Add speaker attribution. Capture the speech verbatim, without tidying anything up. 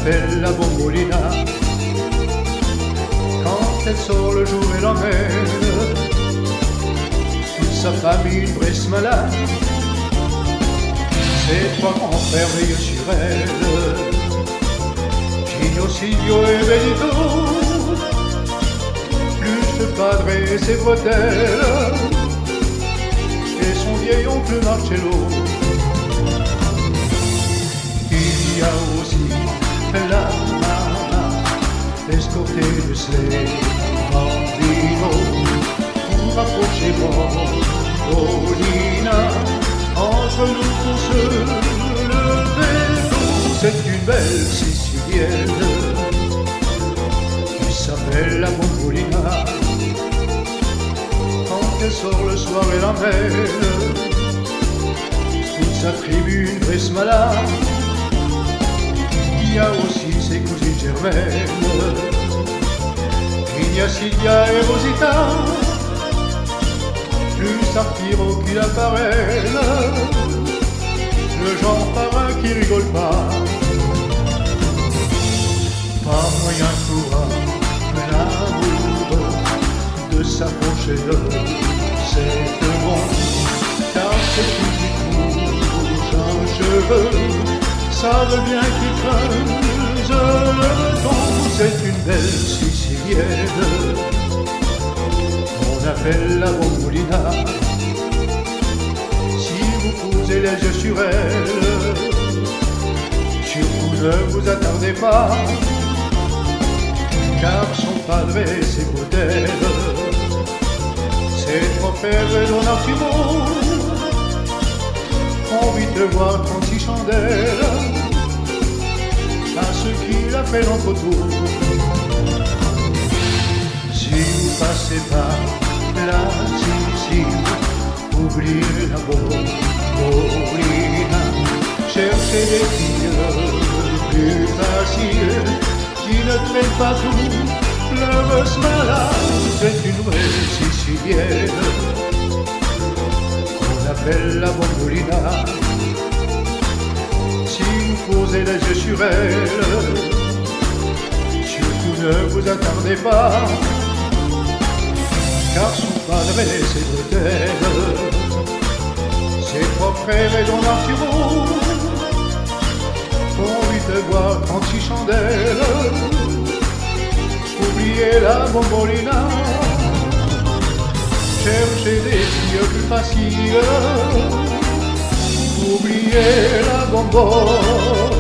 Speaker 1: appelle la Bombolina. Quand elle sort le jour et l'emmène toute sa famille une Bresse malade. Ses trois grands frères veillent sur elle, Gino, Silvio et Benito, plus le padre et ses bretelles, et son vieil oncle Marcello. Il y a aussi la maman, escortée de ses bambinos, pour rapprocher Bombolina. Entre nous tous le vélo, c'est une belle Sicilienne qui s'appelle la Bombolina. Quand elle sort le soir et l'emmène toute sa tribu une Bresse malade. Il y a aussi ses cousines germaines, Ignacidia et Rosita, plus Artiro qu'il apparaît, le genre parrain qui rigole pas. Pas moyen pour un l'amour de s'approcher de cette monde, car c'est une qui touche un cheveu, savent bien qu'il creuse le temps. C'est une belle Sicilienne qu'on appelle la Bombolina. Si vous posez les yeux sur elle, surtout ne vous attardez pas, car son padre et ses bretelles, ses trois frères et Don Arturo, ont envie de voir trente-six chandelles à ceux qui la fait l'entre-tour. Si vous passez par la Sicile, oubliez la Bombolina, cherchez des filles plus faciles qui ne traînent pas tout le Bresse malade. C'est une vraie Sicilienne qu'on appelle la Bombolina. Si vous posez les yeux sur elle, surtout ne vous attardez pas, car son padre et ses bretelles, ses trois frères et Don Arturo, ont envie de voir trente-six chandelles. Oubliez la Bombolina, cherchez des filles plus faciles. Oubliez la Bombolina.